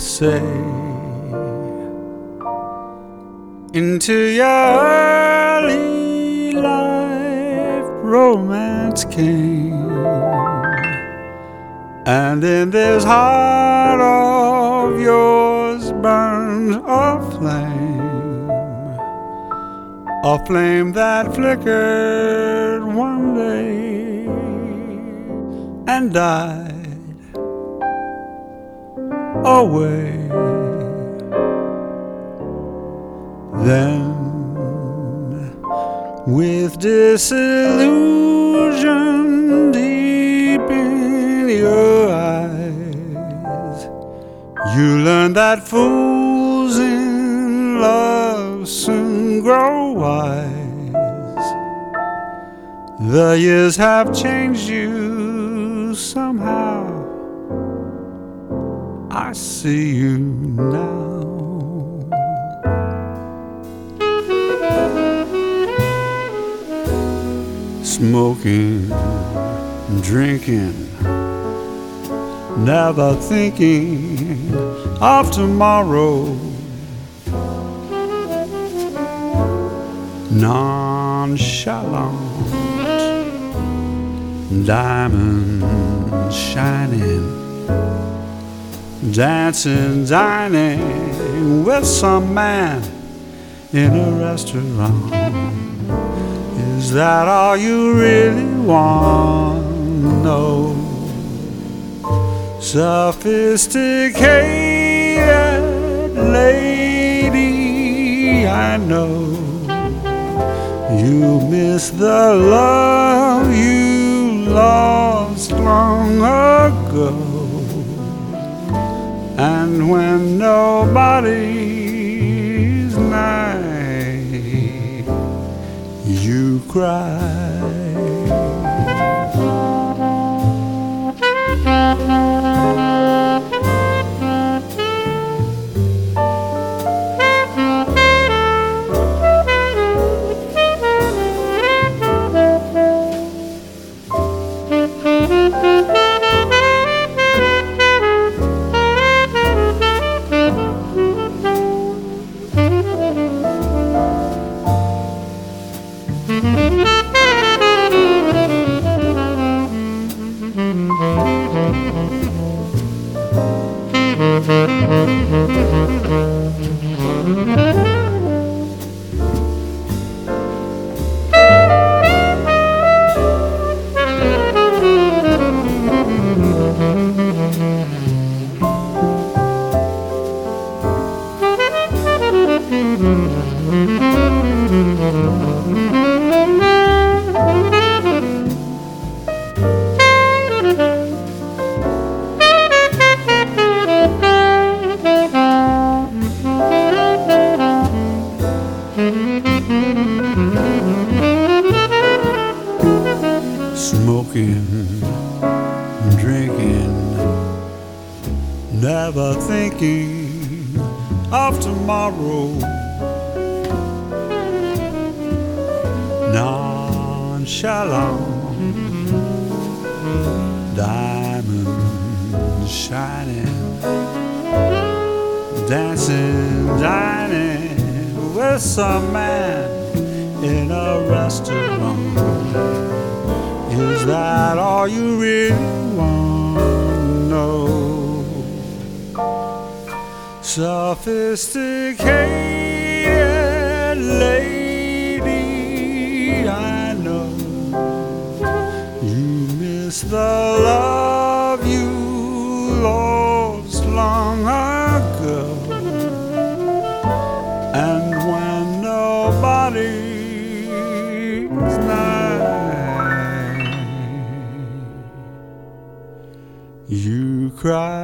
say. Into your early life, romance came, and in this heart of yours burns a flame that flickered one day and died away. Then, with disillusion deep in your eyes, you learn that fools in love soon grow wise. The years have changed you somehow. I see you now. Smoking, drinking, never thinking of tomorrow. Nonchalant, diamonds shining, dancing, dining with some man in a restaurant. Is that all you really want to know? Sophisticated lady, I know you miss the love you lost long ago. And when nobody's nigh, you cry. Smoking, drinking, never thinking of tomorrow. Nonchalant, diamonds shining, dancing, dining with some man in a restaurant. Is that all you really want to know? Sophisticated lady, I know you miss the love you lost long ago. And when nobody's nigh, you cry.